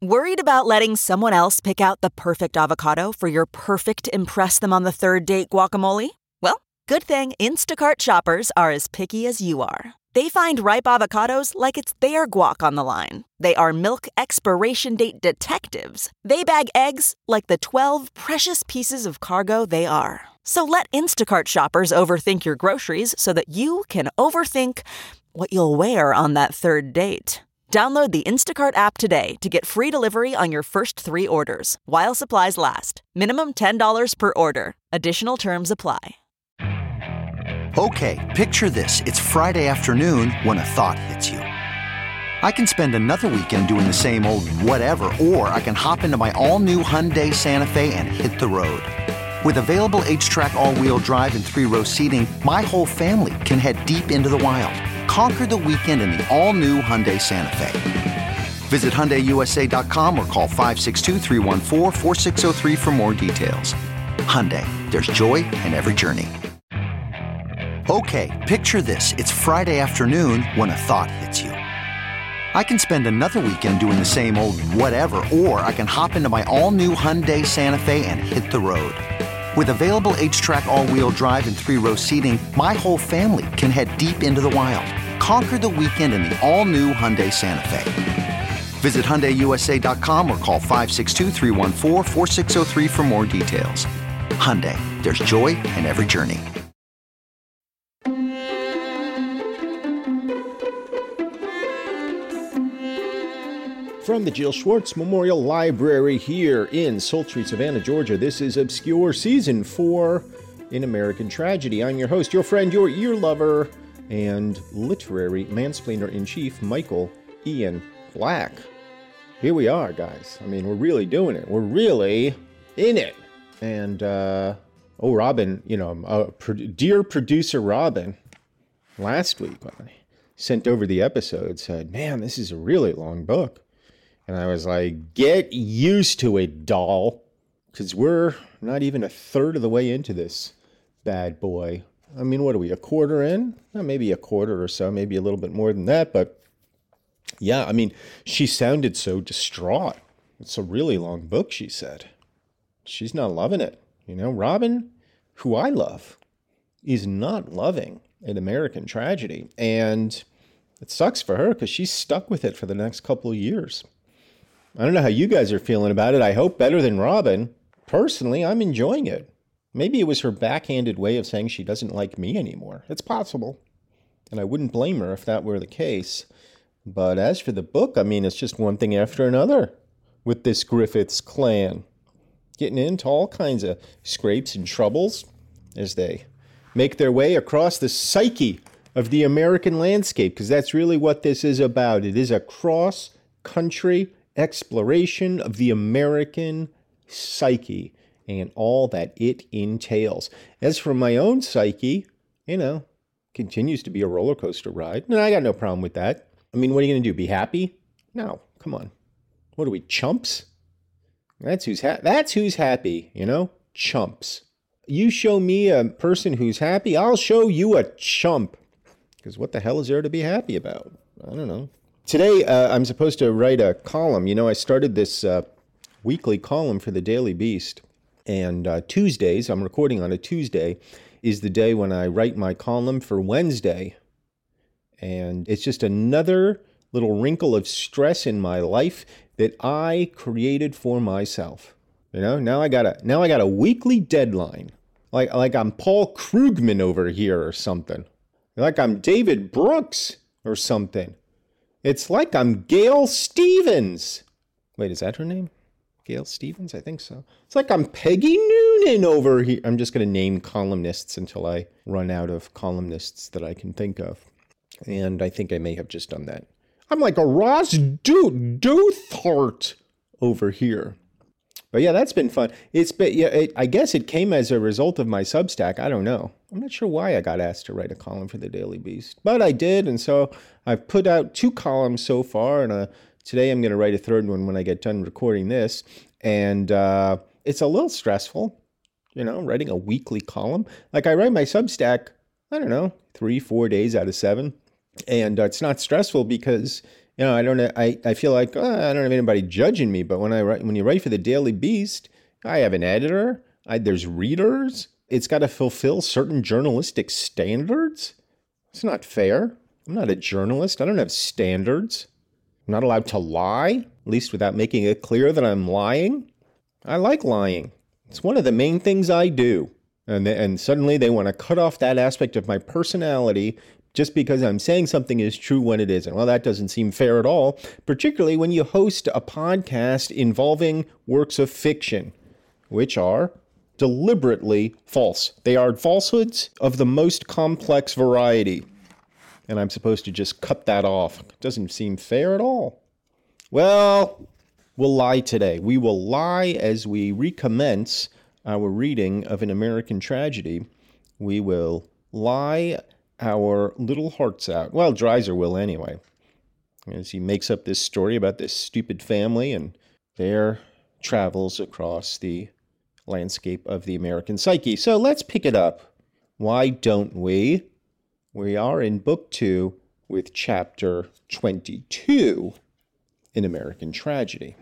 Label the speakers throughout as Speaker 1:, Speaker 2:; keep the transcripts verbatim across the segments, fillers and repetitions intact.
Speaker 1: Worried about letting someone else pick out the perfect avocado for your perfect impress them on the third date guacamole? Well, good thing Instacart shoppers are as picky as you are. They find ripe avocados like it's their guac on the line. They are milk expiration date detectives. They bag eggs like the twelve precious pieces of cargo they are. So let Instacart shoppers overthink your groceries so that you can overthink what you'll wear on that third date. Download the Instacart app today to get free delivery on your first three orders, while supplies last. Minimum ten dollars per order. Additional terms apply.
Speaker 2: Okay, picture this. It's Friday afternoon when a thought hits you. I can spend another weekend doing the same old whatever, or I can hop into my all-new Hyundai Santa Fe and hit the road. With available H-Track all-wheel drive and three-row seating, my whole family can head deep into the wild. Conquer the weekend in the all-new Hyundai Santa Fe. Visit Hyundai U S A dot com or call five six two, three one four, four six zero three for more details. Hyundai, there's joy in every journey. Okay, picture this. It's Friday afternoon when a thought hits you. I can spend another weekend doing the same old whatever, or I can hop into my all-new Hyundai Santa Fe and hit the road. With available H-Track all-wheel drive and three-row seating, my whole family can head deep into the wild. Conquer the weekend in the all-new Hyundai Santa Fe. Visit Hyundai U S A dot com or call five six two, three one four, four six zero three for more details. Hyundai, there's joy in every journey.
Speaker 3: From the Jill Schwartz Memorial Library here in sultry Savannah, Georgia, this is Obscure Season four in American Tragedy. I'm your host, your friend, your ear lover, and literary mansplainer-in-chief, Michael Ian Black. Here we are, guys. I mean, we're really doing it. We're really in it. And, uh, oh, Robin, you know, uh, pro- dear producer Robin, last week when I sent over the episode, said, man, this is a really long book. And I was like, get used to it, doll. Because we're not even a third of the way into this bad boy. I mean, what are we, a quarter in? Well, maybe a quarter or so, maybe a little bit more than that. But yeah, I mean, she sounded so distraught. It's a really long book, she said. She's not loving it. You know, Robin, who I love, is not loving an American Tragedy. And it sucks for her because she's stuck with it for the next couple of years. I don't know how you guys are feeling about it. I hope better than Robin. Personally, I'm enjoying it. Maybe it was her backhanded way of saying she doesn't like me anymore. It's possible. And I wouldn't blame her if that were the case. But as for the book, I mean, it's just one thing after another with this Griffiths clan. Getting into all kinds of scrapes and troubles as they make their way across the psyche of the American landscape. Because that's really what this is about. It is a cross-country exploration of the American psyche and all that it entails. As for my own psyche, you know, continues to be a roller coaster ride. And I got no problem with that. I mean, what are you going to do? Be happy? No, come on. What are we, chumps? That's who's ha- that's who's happy, you know? Chumps. You show me a person who's happy, I'll show you a chump. Because what the hell is there to be happy about? I don't know. Today, uh, I'm supposed to write a column. You know, I started this uh, weekly column for the Daily Beast. And uh, Tuesdays, I'm recording on a Tuesday, is the day when I write my column for Wednesday. And it's just another little wrinkle of stress in my life that I created for myself. You know, now I got a now I got a weekly deadline. Like like I'm Paul Krugman over here or something. Like I'm David Brooks or something. It's like I'm Gail Stevens. Wait, is that her name? Gail Stevens? I think so. It's like I'm Peggy Noonan over here. I'm just going to name columnists until I run out of columnists that I can think of. And I think I may have just done that. I'm like a Ross Do- Dothart over here. But yeah, that's been fun. It's been, yeah, it, I guess it came as a result of my Substack. I don't know. I'm not sure why I got asked to write a column for the Daily Beast, but I did. And so I've put out two columns so far. And uh, today I'm going to write a third one when I get done recording this. And uh, it's a little stressful, you know, writing a weekly column. Like I write my Substack, I don't know, three, four days out of seven. And uh, it's not stressful because You know, I don't know. I, I feel like oh, I don't have anybody judging me, but when I write, when you write for the Daily Beast, I have an editor. I, there's readers. It's got to fulfill certain journalistic standards. It's not fair. I'm not a journalist. I don't have standards. I'm not allowed to lie, at least without making it clear that I'm lying. I like lying. It's one of the main things I do. And, and suddenly they want to cut off that aspect of my personality just because I'm saying something is true when it isn't. Well, that doesn't seem fair at all, particularly when you host a podcast involving works of fiction, which are deliberately false. They are falsehoods of the most complex variety. And I'm supposed to just cut that off. It doesn't seem fair at all. Well, we'll lie today. We will lie as we recommence our reading of An American Tragedy. We will lie our little hearts out. Well, Dreiser will anyway, as he makes up this story about this stupid family and their travels across the landscape of the American psyche. So let's pick it up. Why don't we? We are in book two with chapter twenty-two in American Tragedy.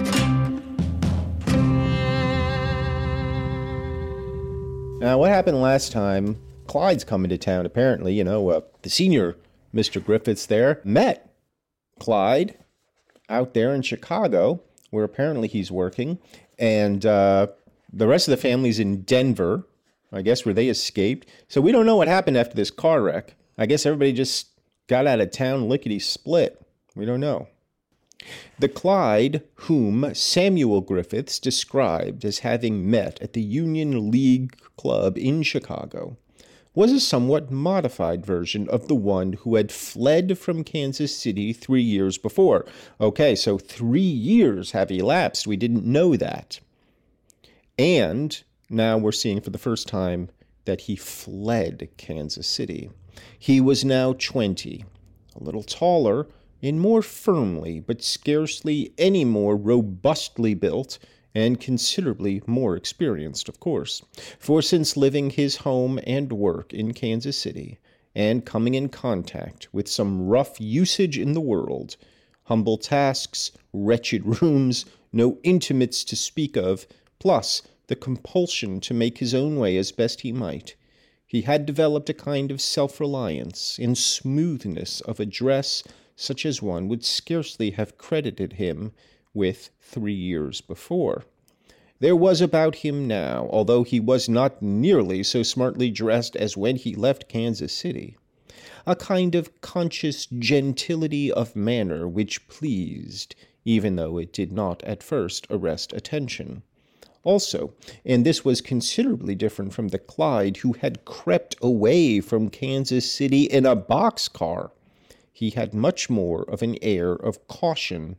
Speaker 3: Now, what happened last time? Clyde's coming to town, apparently. You know, uh, the senior Mister Griffiths there met Clyde out there in Chicago, where apparently he's working. And uh, the rest of the family's in Denver, I guess, where they escaped. So we don't know what happened after this car wreck. I guess everybody just got out of town lickety-split. We don't know. The Clyde whom Samuel Griffiths described as having met at the Union League Club in Chicago was a somewhat modified version of the one who had fled from Kansas City three years before. Okay, so three years have elapsed. We didn't know that. And now we're seeing for the first time that he fled Kansas City. He was now twenty, a little taller and more firmly, but scarcely any more robustly built, and considerably more experienced, of course. For since living his home and work in Kansas City, and coming in contact with some rough usage in the world, humble tasks, wretched rooms, no intimates to speak of, plus the compulsion to make his own way as best he might, he had developed a kind of self-reliance and smoothness of address such as one would scarcely have credited him with three years before. There was about him now, although he was not nearly so smartly dressed as when he left Kansas City, a kind of conscious gentility of manner which pleased, even though it did not at first arrest attention. Also, and this was considerably different from the Clyde who had crept away from Kansas City in a boxcar, he had much more of an air of caution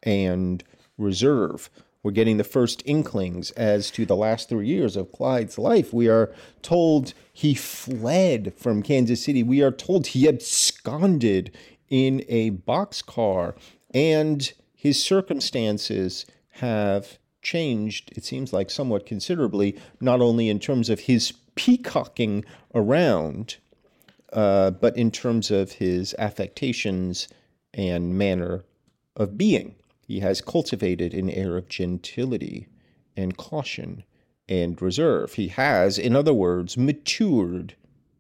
Speaker 3: and reserve. We're getting the first inklings as to the last three years of Clyde's life. We are told he fled from Kansas City. We are told he absconded in a boxcar, and his circumstances have changed, it seems like, somewhat considerably, not only in terms of his peacocking around, uh, but in terms of his affectations and manner of being. He has cultivated an air of gentility and caution and reserve. He has, in other words, matured.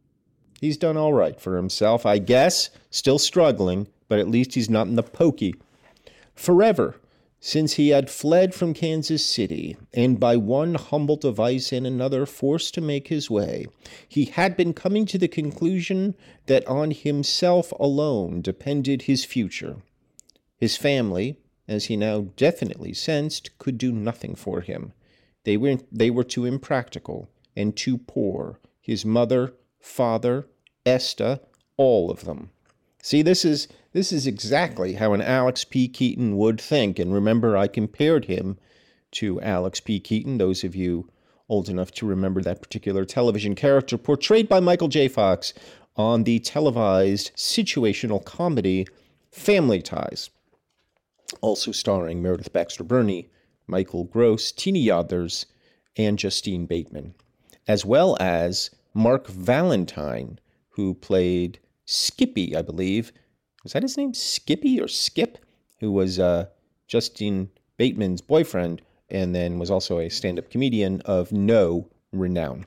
Speaker 3: He's done all right for himself, I guess, still struggling, but at least he's not in the pokey. Forever, since he had fled from Kansas City, and by one humble device and another forced to make his way, he had been coming to the conclusion that on himself alone depended his future. His family, as he now definitely sensed, could do nothing for him. They were, they were too impractical and too poor. His mother, father, Esta, all of them. See, this is this is exactly how an Alex P. Keaton would think. And remember, I compared him to Alex P. Keaton, those of you old enough to remember that particular television character portrayed by Michael J. Fox on the televised situational comedy Family Ties, also starring Meredith Baxter Birney, Michael Gross, Tina Yothers, and Justine Bateman, as well as Mark Valentine, who played Skippy, I believe, was that his name? Skippy or Skip, who was uh, Justine Bateman's boyfriend and then was also a stand-up comedian of no renown.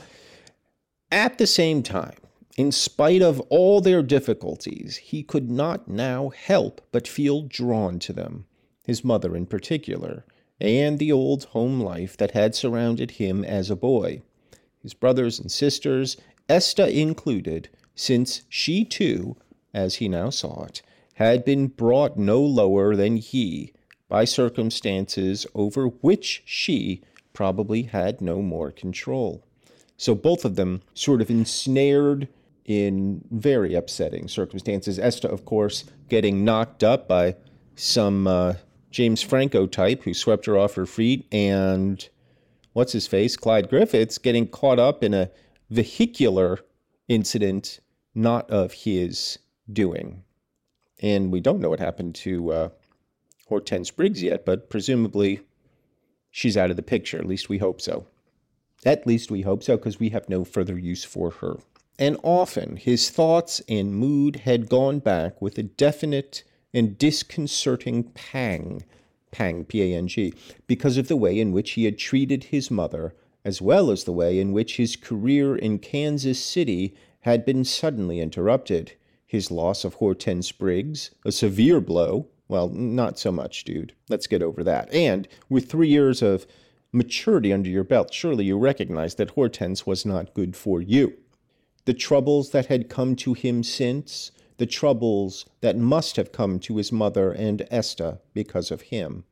Speaker 3: At the same time, in spite of all their difficulties, he could not now help but feel drawn to them, his mother in particular, and the old home life that had surrounded him as a boy. His brothers and sisters, Esta included, since she too, as he now saw it, had been brought no lower than he by circumstances over which she probably had no more control. So both of them sort of ensnared in very upsetting circumstances. Esta, of course, getting knocked up by some uh, James Franco type who swept her off her feet, and what's his face, Clyde Griffiths, getting caught up in a vehicular incident not of his doing. And we don't know what happened to uh, Hortense Briggs yet, but presumably she's out of the picture. At least we hope so. At least we hope so, because we have no further use for her. And often his thoughts and mood had gone back with a definite and disconcerting pang, pang, P A N G, because of the way in which he had treated his mother, as well as the way in which his career in Kansas City had been suddenly interrupted. His loss of Hortense Briggs, a severe blow. Well, not so much, dude. Let's get over that. And with three years of maturity under your belt, surely you recognize that Hortense was not good for you. The troubles that had come to him since, the troubles that must have come to his mother and Esta because of him.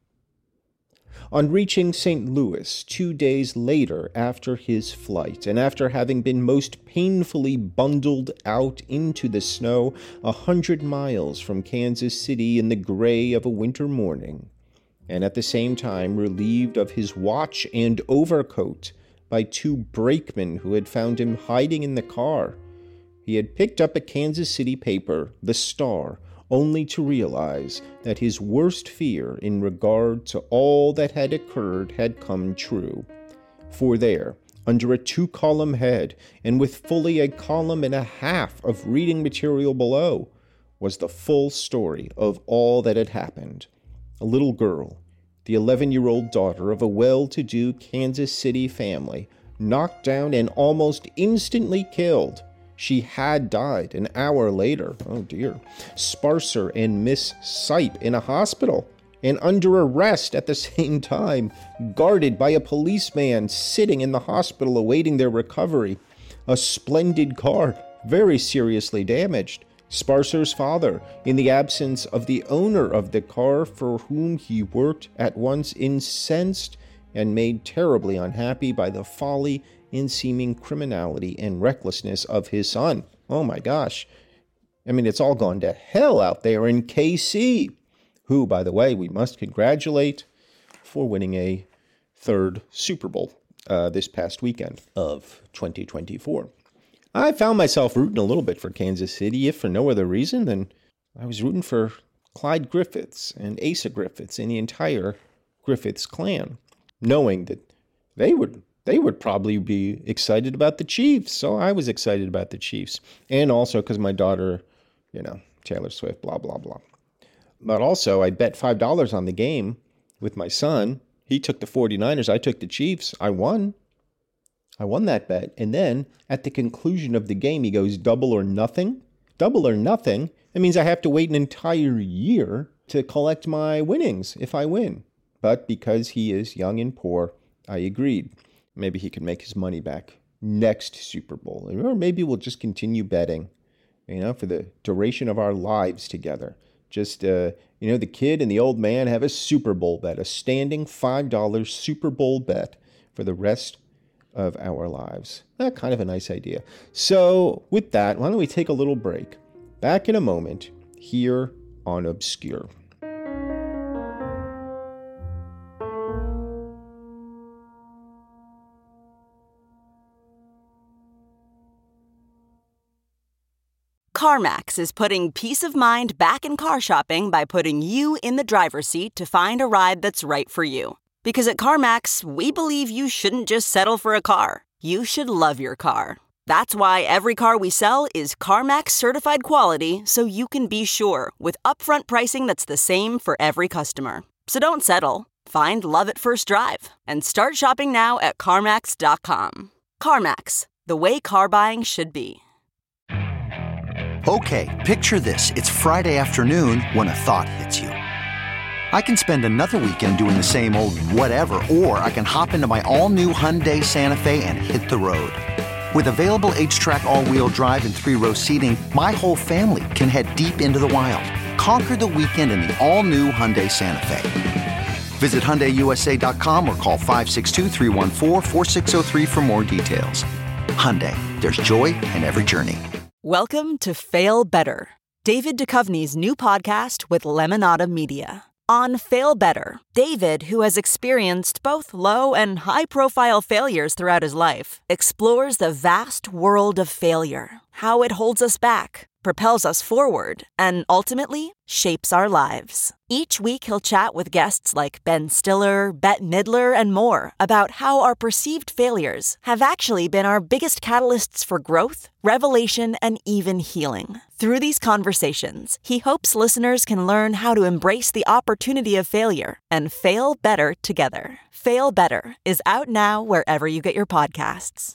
Speaker 3: On reaching Saint Louis two days later after his flight, and after having been most painfully bundled out into the snow a hundred miles from Kansas City in the gray of a winter morning, and at the same time relieved of his watch and overcoat by two brakemen who had found him hiding in the car, he had picked up a Kansas City paper, The Star, only to realize that his worst fear in regard to all that had occurred had come true. For there, under a two-column head, and with fully a column and a half of reading material below, was the full story of all that had happened. A little girl, the eleven-year-old daughter of a well-to-do Kansas City family, knocked down and almost instantly killed. She had died an hour later. Oh, dear. Sparser and Miss Sipe in a hospital and under arrest at the same time, guarded by a policeman sitting in the hospital awaiting their recovery. A splendid car, very seriously damaged. Sparser's father, in the absence of the owner of the car for whom he worked, at once incensed and made terribly unhappy by the folly in seeming criminality and recklessness of his son. Oh my gosh. I mean, it's all gone to hell out there in K C, who, by the way, we must congratulate for winning a third Super Bowl uh, this past weekend of twenty twenty-four. I found myself rooting a little bit for Kansas City, if for no other reason than I was rooting for Clyde Griffiths and Asa Griffiths and the entire Griffiths clan, knowing that they would they would probably be excited about the Chiefs. So I was excited about the Chiefs. And also because my daughter, you know, Taylor Swift, blah, blah, blah. But also I bet five dollars on the game with my son. He took the 49ers. I took the Chiefs. I won. I won that bet. And then at the conclusion of the game, he goes double or nothing. Double or nothing. That means I have to wait an entire year to collect my winnings if I win. But because he is young and poor, I agreed. Maybe he can make his money back next Super Bowl. Or maybe we'll just continue betting, you know, for the duration of our lives together. Just, uh, you know, the kid and the old man have a Super Bowl bet, a standing five dollars Super Bowl bet for the rest of our lives. Eh, kind of a nice idea. So with that, why don't we take a little break? Back in a moment here on Obscure.
Speaker 1: CarMax is putting peace of mind back in car shopping by putting you in the driver's seat to find a ride that's right for you. Because at CarMax, we believe you shouldn't just settle for a car. You should love your car. That's why every car we sell is CarMax certified quality, so you can be sure with upfront pricing that's the same for every customer. So don't settle. Find love at first drive and start shopping now at CarMax dot com. CarMax, the way car buying should be.
Speaker 2: Okay, picture this. It's Friday afternoon when a thought hits you. I can spend another weekend doing the same old whatever, or I can hop into my all-new Hyundai Santa Fe and hit the road. With available H-Track all-wheel drive and three-row seating, my whole family can head deep into the wild. Conquer the weekend in the all-new Hyundai Santa Fe. Visit Hyundai U S A dot com or call five six two, three one four, four six zero three for more details. Hyundai, there's joy in every journey.
Speaker 1: Welcome to Fail Better, David Duchovny's new podcast with Lemonada Media. On Fail Better, David, who has experienced both low and high-profile failures throughout his life, explores the vast world of failure, how it holds us back, propels us forward, and ultimately shapes our lives. Each week he'll chat with guests like Ben Stiller, Bette Midler, and more about how our perceived failures have actually been our biggest catalysts for growth, revelation, and even healing. Through these conversations, he hopes listeners can learn how to embrace the opportunity of failure and fail better together. Fail Better is out now wherever you get your podcasts.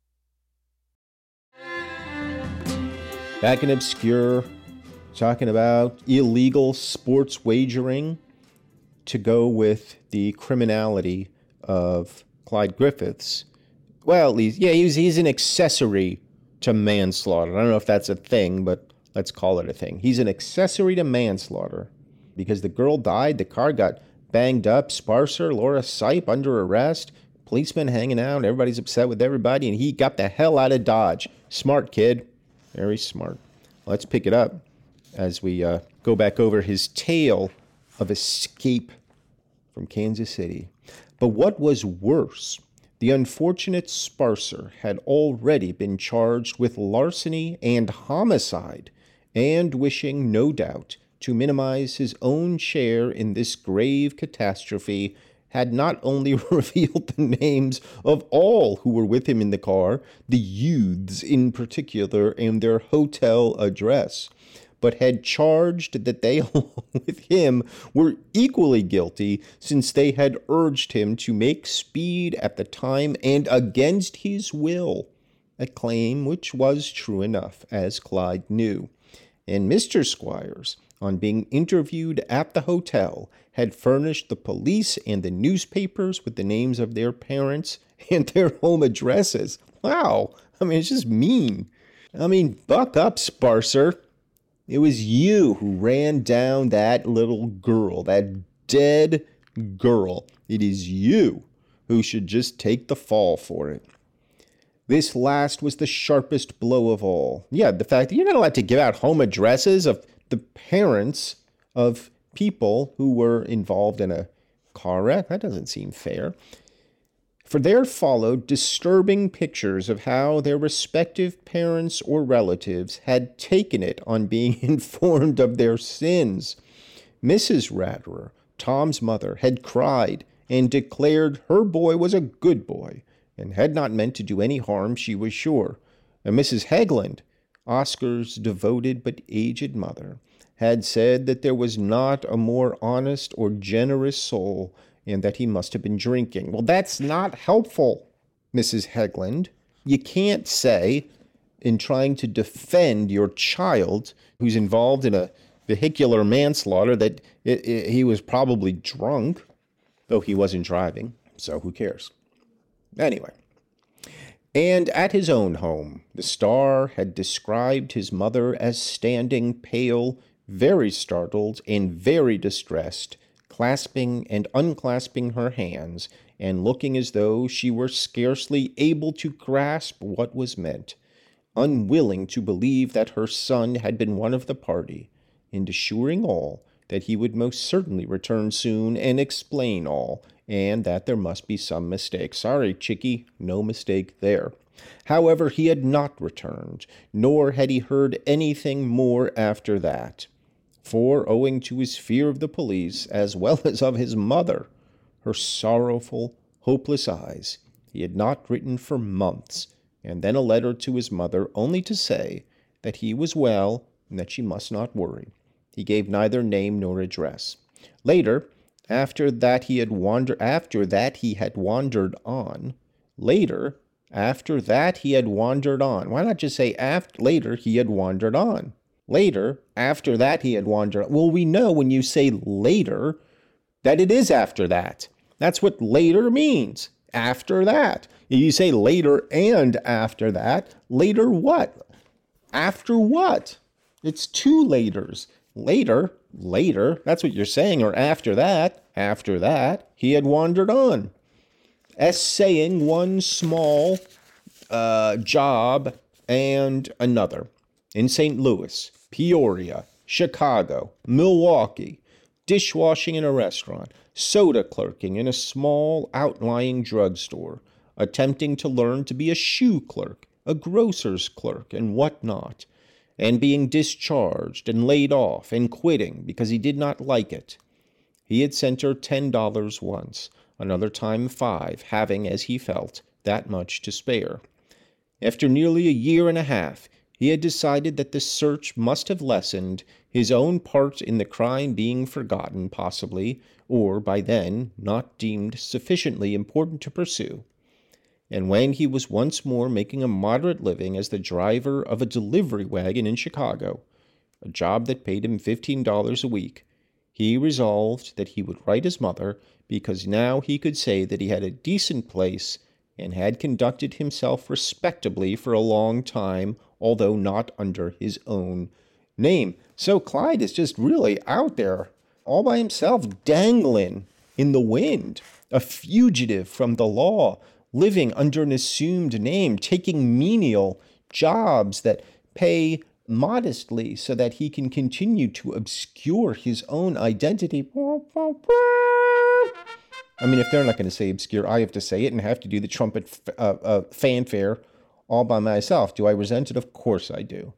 Speaker 3: Back in Obscure, talking about illegal sports wagering to go with the criminality of Clyde Griffiths. Well, at least, yeah, he's, he's an accessory to manslaughter. I don't know if that's a thing, but let's call it a thing. He's an accessory to manslaughter because the girl died, the car got banged up, Sparser, Laura Sipe under arrest, policemen hanging out, everybody's upset with everybody, and he got the hell out of Dodge. Smart kid. Very smart. Let's pick it up as we uh, go back over his tale of escape from Kansas City. But what was worse, the unfortunate Sparser had already been charged with larceny and homicide, and wishing, no doubt, to minimize his own share in this grave catastrophe, had not only revealed the names of all who were with him in the car, the youths in particular, and their hotel address, but had charged that they, along with him, were equally guilty since they had urged him to make speed at the time and against his will, a claim which was true enough, as Clyde knew. And Mister Squires, on being interviewed at the hotel, had furnished the police and the newspapers with the names of their parents and their home addresses. Wow. I mean, it's just mean. I mean, buck up, Sparser. It was you who ran down that little girl, that dead girl. It is you who should just take the fall for it. This last was the sharpest blow of all. Yeah, the fact that you're not allowed to give out home addresses of the parents of people who were involved in a car wreck. That doesn't seem fair. For there followed disturbing pictures of how their respective parents or relatives had taken it on being informed of their sins. Missus Ratterer, Tom's mother, had cried and declared her boy was a good boy and had not meant to do any harm, she was sure. And Missus Hegland, Oscar's devoted but aged mother, had said that there was not a more honest or generous soul and that he must have been drinking. Well, that's not helpful, Missus Hegland. You can't say, in trying to defend your child who's involved in a vehicular manslaughter, that it, it, he was probably drunk, though he wasn't driving, so who cares? Anyway. And at his own home, the Star had described his mother as standing pale, very startled, and very distressed, clasping and unclasping her hands, and looking as though she were scarcely able to grasp what was meant, unwilling to believe that her son had been one of the party, and assuring all that he would most certainly return soon and explain all, and that there must be some mistake. Sorry, Chickie, no mistake there. However, he had not returned, nor had he heard anything more after that. For, owing to his fear of the police, as well as of his mother, her sorrowful, hopeless eyes, he had not written for months, and then a letter to his mother, only to say that he was well and that she must not worry. He gave neither name nor address. Later, after that he had wandered after that he had wandered on. Later, after that he had wandered on. Why not just say after later he had wandered on? Later, after that he had wandered on. Well, we know when you say later that it is after that. That's what later means. After that. You say later and after that. Later what? After what? It's two laters. Later, later, that's what you're saying, or after that, after that, he had wandered on. Essaying one small uh, job and another. In Saint Louis, Peoria, Chicago, Milwaukee, dishwashing in a restaurant, soda clerking in a small outlying drugstore, attempting to learn to be a shoe clerk, a grocer's clerk, and whatnot, and being discharged and laid off and quitting because he did not like it. He had sent her ten dollars once, another time five, having, as he felt, that much to spare. After nearly a year and a half, he had decided that the search must have lessened, his own part in the crime being forgotten, possibly, or by then not deemed sufficiently important to pursue. And when he was once more making a moderate living as the driver of a delivery wagon in Chicago, a job that paid him fifteen dollars a week, he resolved that he would write his mother, because now he could say that he had a decent place and had conducted himself respectably for a long time, although not under his own name. So Clyde is just really out there, all by himself, dangling in the wind, a fugitive from the law, living under an assumed name, taking menial jobs that pay modestly so that he can continue to obscure his own identity. I mean, if they're not going to say obscure, I have to say it and have to do the trumpet uh, uh, fanfare all by myself. Do I resent it? Of course I do.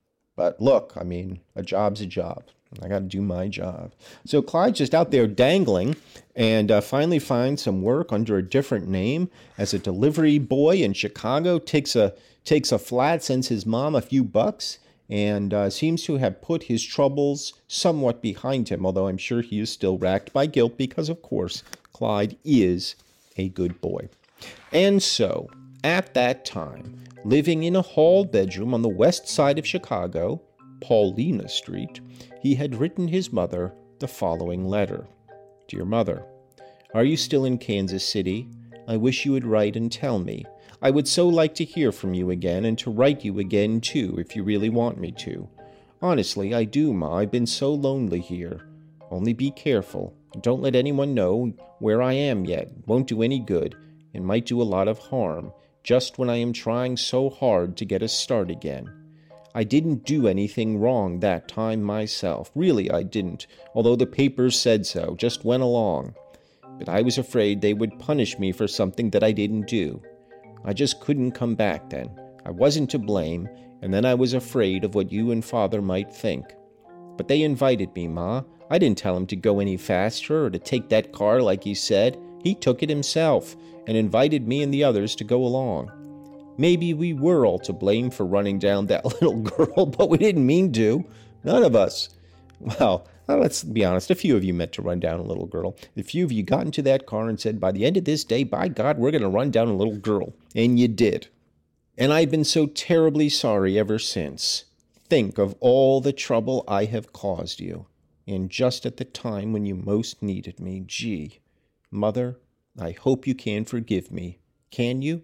Speaker 3: But look, I mean, a job's a job. I got to do my job. So Clyde's just out there dangling and uh, finally finds some work under a different name as a delivery boy in Chicago, takes a takes a flat, sends his mom a few bucks, and uh, seems to have put his troubles somewhat behind him, although I'm sure he is still racked by guilt because, of course, Clyde is a good boy. And so, at that time, living in a hall bedroom on the west side of Chicago, Paulina Street, he had written his mother the following letter. Dear Mother, are you still in Kansas City? I wish you would write and tell me. I would so like to hear from you again and to write you again, too, if you really want me to. Honestly, I do, Ma. I've been so lonely here. Only be careful. Don't let anyone know where I am yet. Won't do any good and might do a lot of harm, just when I am trying so hard to get a start again. I didn't do anything wrong that time myself. Really, I didn't, although the papers said so, just went along. But I was afraid they would punish me for something that I didn't do. I just couldn't come back then. I wasn't to blame, and then I was afraid of what you and Father might think. But they invited me, Ma. I didn't tell him to go any faster or to take that car like he said. He took it himself and invited me and the others to go along. Maybe we were all to blame for running down that little girl, but we didn't mean to. None of us. Well, let's be honest, a few of you meant to run down a little girl. A few of you got into that car and said, by the end of this day, by God, we're going to run down a little girl. And you did. And I've been so terribly sorry ever since. Think of all the trouble I have caused you. And just at the time when you most needed me. Gee, Mother, I hope you can forgive me. Can you?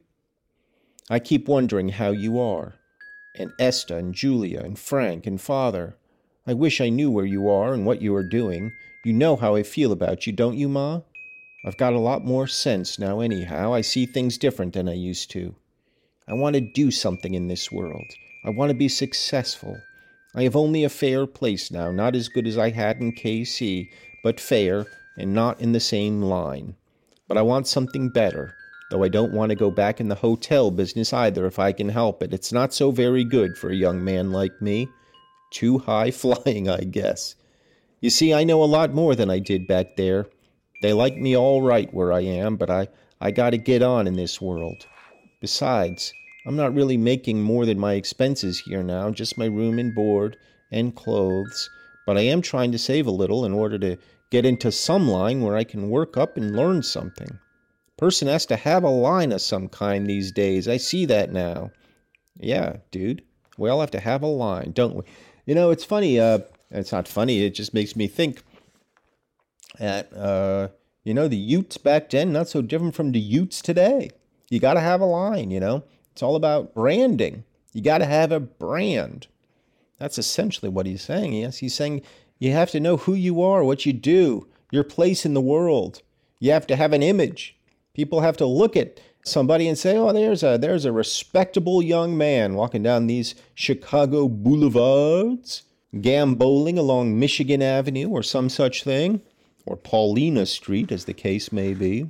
Speaker 3: I keep wondering how you are. And Esta and Julia and Frank and Father. I wish I knew where you are and what you are doing. You know how I feel about you, don't you, Ma? I've got a lot more sense now anyhow. I see things different than I used to. I want to do something in this world. I want to be successful. I have only a fair place now, not as good as I had in K C, but fair and not in the same line. But I want something better, though I don't want to go back in the hotel business either if I can help it. It's not so very good for a young man like me. Too high flying, I guess. You see, I know a lot more than I did back there. They like me all right where I am, but I, I got to get on in this world. Besides, I'm not really making more than my expenses here now, just my room and board and clothes. But I am trying to save a little in order to get into some line where I can work up and learn something. Person has to have a line of some kind these days. I see that now. Yeah, dude. We all have to have a line, don't we? You know, it's funny. Uh, it's not funny. It just makes me think that, uh, you know, the Utes back then, not so different from the Utes today. You got to have a line, you know. It's all about branding. You got to have a brand. That's essentially what he's saying. Yes, he's saying you have to know who you are, what you do, your place in the world. You have to have an image. People have to look at somebody and say, oh, there's a there's a respectable young man walking down these Chicago boulevards, gamboling along Michigan Avenue or some such thing, or Paulina Street, as the case may be.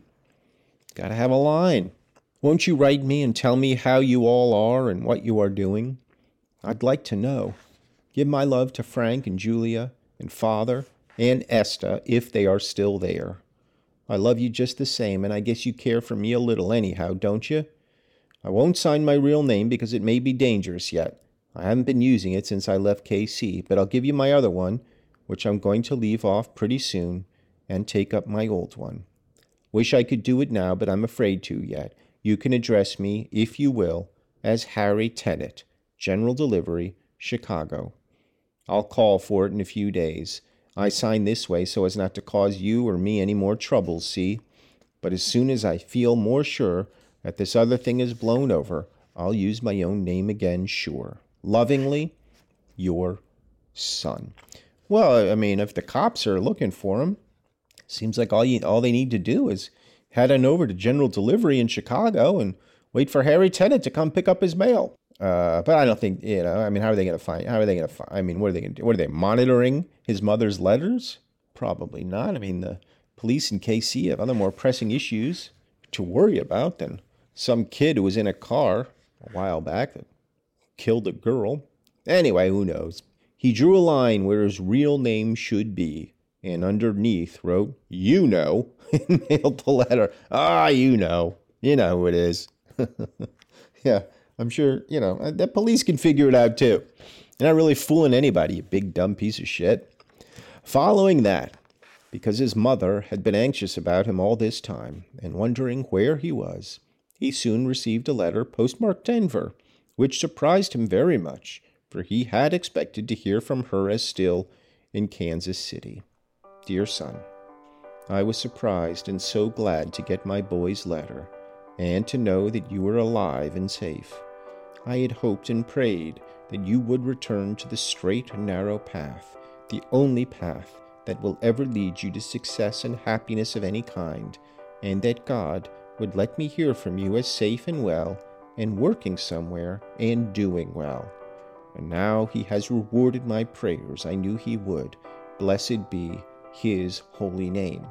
Speaker 3: Got to have a line. Won't you write me and tell me how you all are and what you are doing? I'd like to know. Give my love to Frank and Julia and Father and Esther, if they are still there. I love you just the same, and I guess you care for me a little anyhow, don't you? I won't sign my real name because it may be dangerous yet. I haven't been using it since I left K C, but I'll give you my other one, which I'm going to leave off pretty soon, and take up my old one. Wish I could do it now, but I'm afraid to yet. You can address me, if you will, as Harry Tennant, General Delivery, Chicago. I'll call for it in a few days. I sign this way so as not to cause you or me any more troubles, see? But as soon as I feel more sure that this other thing is blown over, I'll use my own name again, sure. Lovingly, your son. Well, I mean, if the cops are looking for him, seems like all you all they need to do is head on over to General Delivery in Chicago and wait for Harry Tennant to come pick up his mail. Uh, but I don't think, you know, I mean, how are they going to find, how are they going to find, I mean, what are they going to do? What are they, monitoring his mother's letters? Probably not. I mean, the police in K C have other more pressing issues to worry about than some kid who was in a car a while back that killed a girl. Anyway, who knows? He drew a line where his real name should be, and underneath wrote, you know, and mailed the letter. Ah, you know. You know who it is. Yeah. I'm sure, you know, the police can figure it out too. You're not really fooling anybody, you big dumb piece of shit. Following that, because his mother had been anxious about him all this time and wondering where he was, he soon received a letter postmarked Denver, which surprised him very much, for he had expected to hear from her as still in Kansas City. Dear son, I was surprised and so glad to get my boy's letter, and to know that you were alive and safe. I had hoped and prayed that you would return to the straight and narrow path, the only path that will ever lead you to success and happiness of any kind, and that God would let me hear from you as safe and well, and working somewhere, and doing well. And now he has rewarded my prayers. I knew he would. Blessed be his holy name.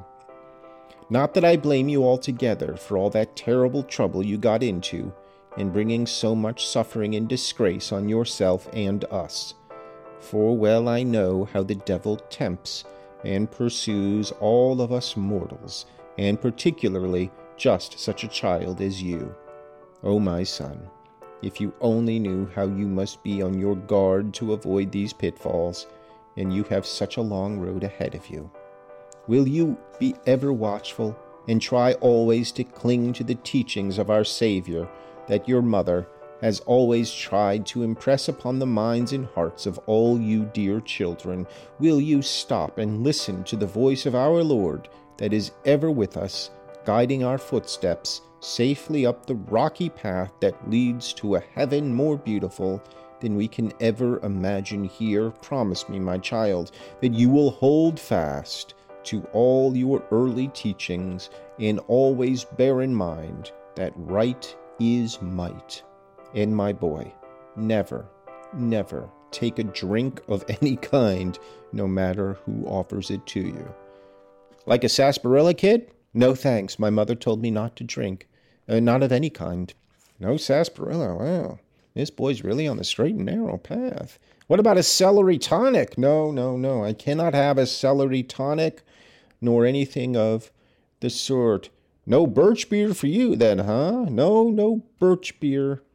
Speaker 3: Not that I blame you altogether for all that terrible trouble you got into in bringing so much suffering and disgrace on yourself and us. For well I know how the devil tempts and pursues all of us mortals, and particularly just such a child as you. Oh, my son, if you only knew how you must be on your guard to avoid these pitfalls, and you have such a long road ahead of you. Will you be ever watchful and try always to cling to the teachings of our Savior that your mother has always tried to impress upon the minds and hearts of all you dear children? Will you stop and listen to the voice of our Lord that is ever with us, guiding our footsteps safely up the rocky path that leads to a heaven more beautiful than we can ever imagine here? Promise me, my child, that you will hold fast to all your early teachings, and always bear in mind that right is might. And my boy, never, never take a drink of any kind, no matter who offers it to you. Like a sarsaparilla, kid? No thanks, my mother told me not to drink, uh, not of any kind. No sarsaparilla, wow. This boy's really on the straight and narrow path. What about a celery tonic? No, no, no, I cannot have a celery tonic, nor anything of the sort. No birch beer for you then, huh? No, no birch beer.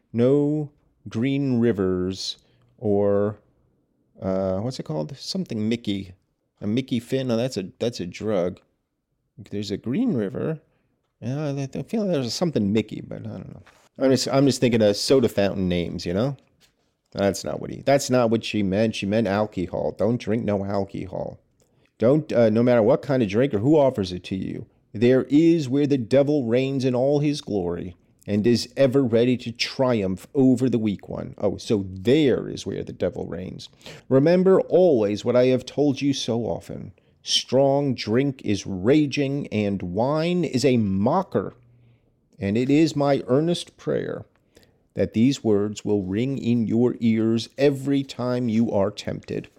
Speaker 3: no Green Rivers or, uh, what's it called? Something Mickey. A Mickey Finn? No, that's a that's a drug. There's a Green River. Yeah, I feel like there's something Mickey, but I don't know. I'm just I'm just thinking of soda fountain names, you know? That's not what he. That's not what she meant. She meant alcohol. Don't drink no alcohol. Don't. Uh, no matter what kind of drink or who offers it to you, there is where the devil reigns in all his glory and is ever ready to triumph over the weak one. Oh, so there is where the devil reigns. Remember always what I have told you so often. Strong drink is raging, and wine is a mocker. And it is my earnest prayer that these words will ring in your ears every time you are tempted.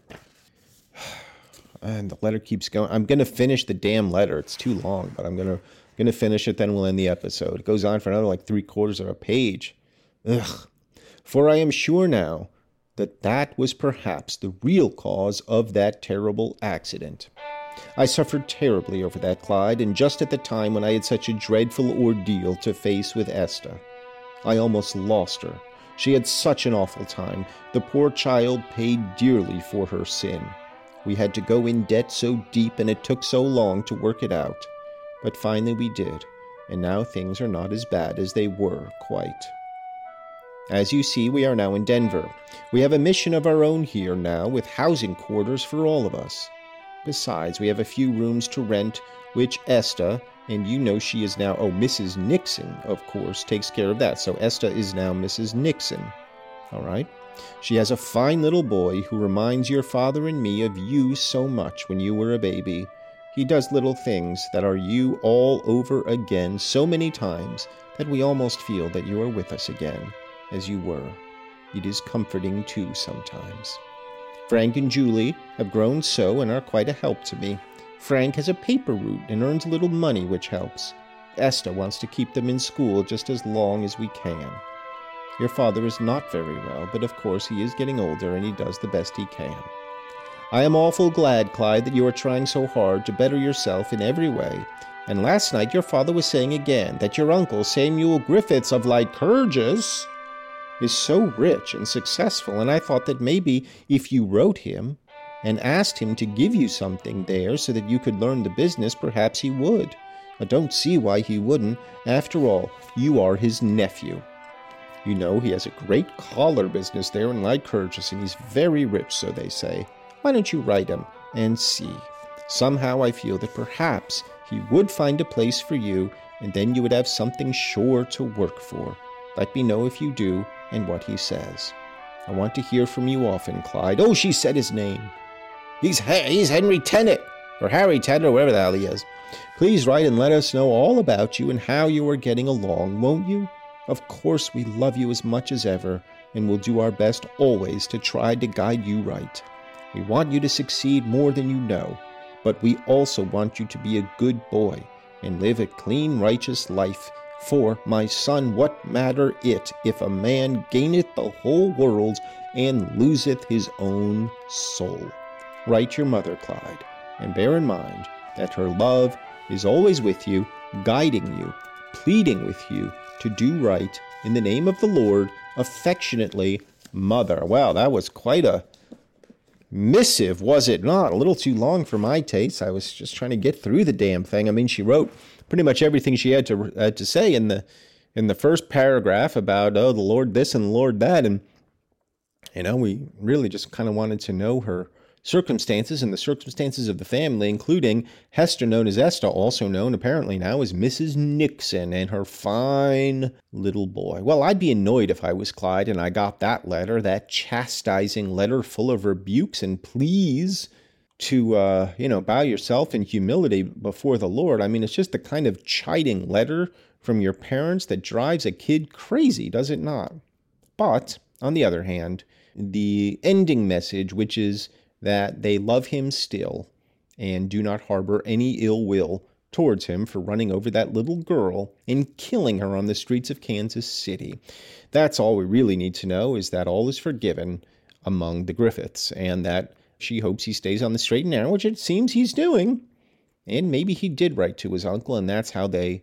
Speaker 3: And the letter keeps going. I'm going to finish the damn letter. It's too long, but I'm going to going to finish it, then we'll end the episode. It goes on for another like three quarters of a page. Ugh. For I am sure now that that was perhaps the real cause of that terrible accident. I suffered terribly over that, Clyde, and just at the time when I had such a dreadful ordeal to face with Esther. I almost lost her. She had such an awful time. The poor child paid dearly for her sin. We had to go in debt so deep, and it took so long to work it out. But finally we did, and now things are not as bad as they were, quite. As you see, we are now in Denver. We have a mission of our own here now, with housing quarters for all of us. Besides, we have a few rooms to rent, which Esther, and you know she is now, oh, Missus Nixon, of course, takes care of that. So Esther is now Missus Nixon. All right? She has a fine little boy who reminds your father and me of you so much when you were a baby. He does little things that are you all over again so many times that we almost feel that you are with us again, as you were. It is comforting, too, sometimes. Frank and Julie have grown so and are quite a help to me. Frank has a paper route and earns a little money, which helps. Esther wants to keep them in school just as long as we can. Your father is not very well, but of course he is getting older and he does the best he can. I am awful glad, Clyde, that you are trying so hard to better yourself in every way. And last night your father was saying again that your uncle, Samuel Griffiths of Lycurgus, is so rich and successful, and I thought that maybe if you wrote him and asked him to give you something there so that you could learn the business, perhaps he would. I don't see why he wouldn't. After all, you are his nephew. You know, he has a great collar business there in Lycurgus, and he's very rich, so they say. Why don't you write him and see? Somehow I feel that perhaps he would find a place for you, and then you would have something sure to work for. Let me know if you do and what he says. I want to hear from you often, Clyde. Oh, she said his name. He's, he's Henry Tennant, or Harry Tennant, or whatever the hell he is. Please write and let us know all about you and how you are getting along, won't you? Of course, we love you as much as ever, and will do our best always to try to guide you right. We want you to succeed more than you know, but we also want you to be a good boy and live a clean, righteous life. For, my son, what matter it if a man gaineth the whole world and loseth his own soul? Write your mother, Clyde, and bear in mind that her love is always with you, guiding you, pleading with you to do right in the name of the Lord, affectionately, Mother. Wow, that was quite a missive, was it not? A little too long for my taste. I was just trying to get through the damn thing. I mean, she wrote pretty much everything she had to uh, to say in the in the first paragraph about, oh, the Lord this and the Lord that. And, you know, we really just kind of wanted to know her circumstances and the circumstances of the family, including Hester, known as Esther, also known apparently now as Missus Nixon, and her fine little boy. Well, I'd be annoyed if I was Clyde and I got that letter, that chastising letter full of rebukes and pleas to, uh, you know, bow yourself in humility before the Lord. I mean, it's just the kind of chiding letter from your parents that drives a kid crazy, does it not? But, on the other hand, the ending message, which is that they love him still and do not harbor any ill will towards him for running over that little girl and killing her on the streets of Kansas City. That's all we really need to know, is that all is forgiven among the Griffiths, and that she hopes he stays on the straight and narrow, which it seems he's doing. And maybe he did write to his uncle, and that's how they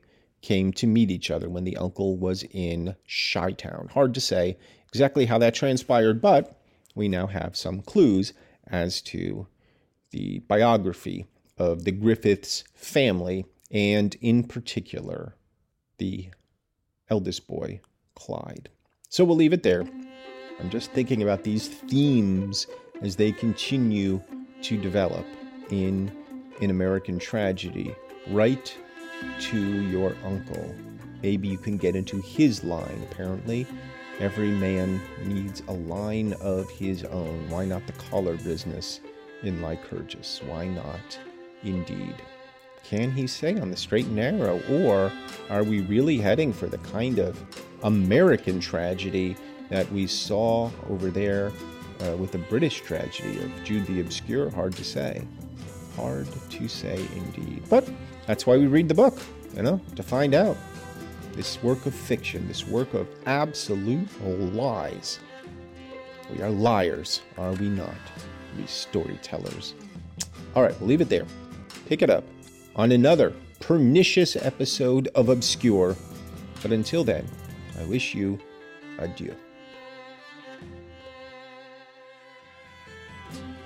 Speaker 3: came to meet each other when the uncle was in Chi-Town. Hard to say exactly how that transpired, but we now have some clues as to the biography of the Griffiths family, and in particular, the eldest boy, Clyde. So we'll leave it there. I'm just thinking about these themes as they continue to develop in In American Tragedy. Write to your uncle. Maybe you can get into his line. Apparently, every man needs a line of his own. Why not the collar business in Lycurgus? Why not, indeed? Can he stay on the straight and narrow? Or are we really heading for the kind of American tragedy that we saw over there uh, with the British tragedy of Jude the Obscure? Hard to say. Hard to say indeed. But that's why we read the book, you know, to find out. This work of fiction, this work of absolute lies. We are liars, are we not? We storytellers. All right, we'll leave it there. Pick it up on another pernicious episode of Obscure. But until then, I wish you adieu.